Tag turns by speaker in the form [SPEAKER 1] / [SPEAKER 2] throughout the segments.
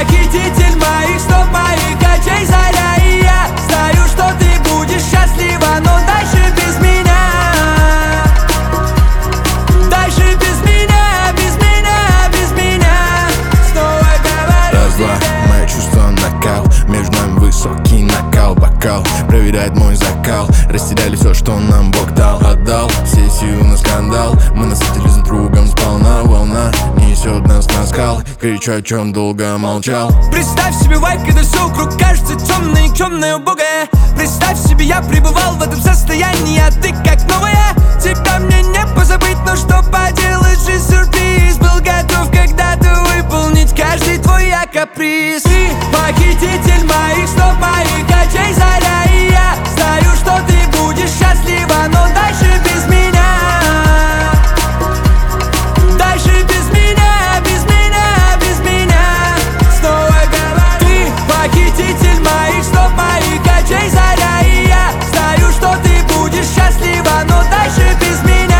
[SPEAKER 1] похититель моих снов, моих очей заря. И я знаю, что ты будешь счастлива, но дальше без меня. Дальше без меня, без меня, без меня. Снова говорю
[SPEAKER 2] раз, два, мои чувства накал. Между нами высокий накал. Бокал проверяет мой закал. Растеряли все, что нам Бог дал. Отдал все силы на скандал. Мы насытили с другом сполна. Волна несет нас на скал. Кричу, о чем долго молчал.
[SPEAKER 1] Представь себе вайб, когда все вокруг кажется темное, никчемное, убогое. Представь себе, я пребывал в этом состоянии, а ты как новая. Тебя мне не позабыть, но что поделать, жизнь сюрприз. Был готов когда-то выполнить каждый твой каприз. Ты похититель моих снов, моих очей заря. И я знаю, что ты будешь счастлива, но дальше без меня. Дальше без меня, без меня, без меня. Снова говорю, ты похититель моих снов, моих очей заря. И я знаю, что ты будешь счастлива, но дальше без меня.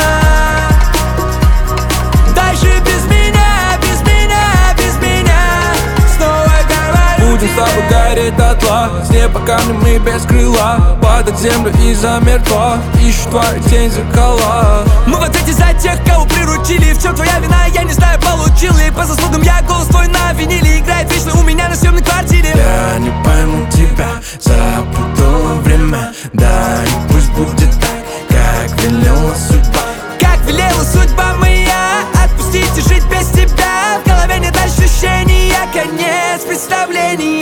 [SPEAKER 1] Дальше без меня, без меня, без меня. Снова говорю,
[SPEAKER 3] будем с тобой гореть дотла. С неба камнем и без крыла. Падать в землю и замертво. Ищу твою тень зеркала.
[SPEAKER 1] мы в ответе за тех, кого приручили. В чем твоя вина, я не знаю, получил ли. По заслугам я голос твой на виниле. Играет вечно у меня на съемной квартире.
[SPEAKER 2] Я не пойму тебя, запутало время. Да, и пусть будет так, как велела судьба.
[SPEAKER 1] Как велела судьба моя, отпустить и жить без тебя. В голове нет ощущения, конец представления.